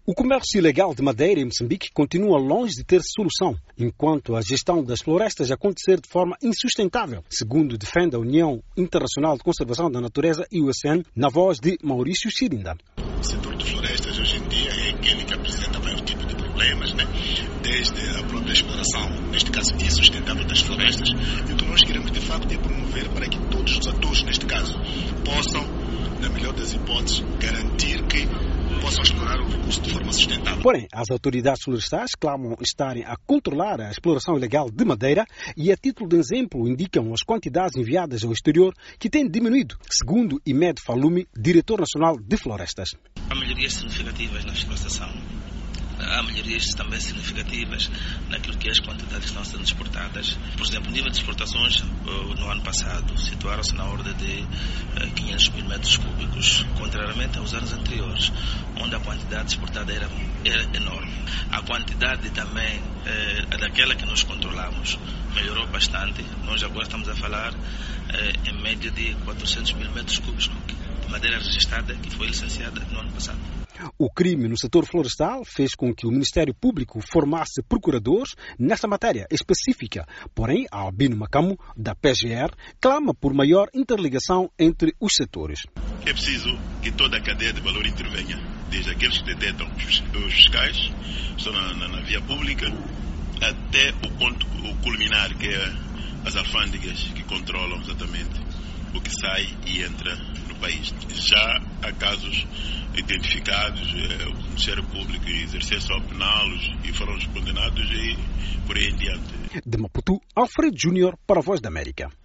O comércio ilegal de madeira em Moçambique continua longe de ter solução, enquanto a gestão das florestas acontecer de forma insustentável, segundo defende a União Internacional de Conservação da Natureza e o Oceano, na voz de Maurício Chirinda. O setor de florestas hoje em dia é aquele que apresenta vários tipos de problemas, desde a própria exploração, neste caso insustentável das florestas, e o que nós queremos de facto é promover para que todos os atores, neste caso, possam, na melhor das hipóteses, garantir que possam explorar o recurso de forma sustentável. Porém, as autoridades florestais clamam estarem a controlar a exploração ilegal de madeira e, a título de exemplo, indicam as quantidades enviadas ao exterior que têm diminuído, segundo Imed Falume, diretor nacional de florestas. Há melhorias significativas na exploração. Há melhorias também significativas naquilo que é as quantidades que estão sendo exportadas. Por exemplo, o nível de exportações no ano passado situaram-se na ordem de 500 mil metros cúbicos, contrariamente aos anos anteriores, onde a quantidade exportada era enorme. A quantidade também daquela que nós controlamos melhorou bastante. Nós agora estamos a falar em média de 400 mil metros cúbicos de madeira registrada que foi licenciada no ano passado. O crime no setor florestal fez com que o Ministério Público formasse procuradores nesta matéria específica. Porém, Albino Macamo, da PGR, clama por maior interligação entre os setores. É preciso que toda a cadeia de valor intervenha, desde aqueles que detectam os fiscais, estão na via pública, até o culminar, que é as alfândegas que controlam exatamente o que sai e entra no país. Já há casos identificados, o Ministério Público exerceu só pená-los e foram condenados e por aí em diante. De Maputo, Alfredo Júnior para a Voz da América.